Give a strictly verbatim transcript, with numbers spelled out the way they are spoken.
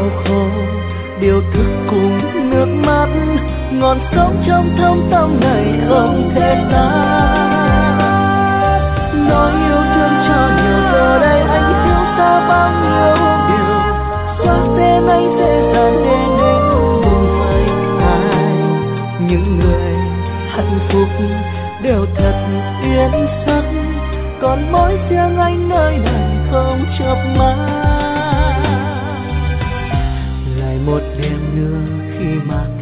đau khổ, điều thức cùng nước mắt, ngọn sóng trong thâm tâm này không thể xa. Nói yêu thương cho nhiều, giờ đây anh thiếu ta bao nhiêu điều, xóa tên anh dễ dàng để nên buồn với ai. Những người hạnh phúc đều thật uyên sắc, còn mỗi riêng anh nơi này không chớp mắt. Lại một đêm nữa khi mà